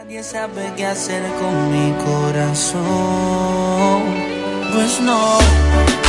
Nadie sabe qué hacer con mi corazón. Pues no.